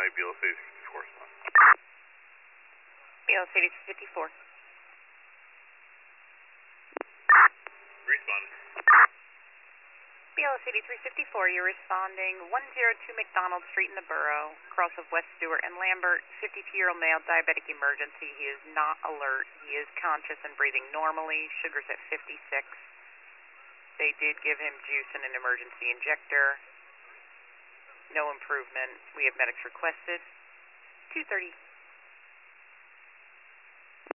BLS 84 respond. BLS 84. Respond. BLS 8354, you're responding 102 McDonald Street in the Borough, cross of West Stewart and Lambert, 52-year-old male, diabetic emergency. He is not alert. He is conscious and breathing normally. Sugar's at 56. They did give him juice and an emergency injector. No improvement. We have medics requested. 2:30.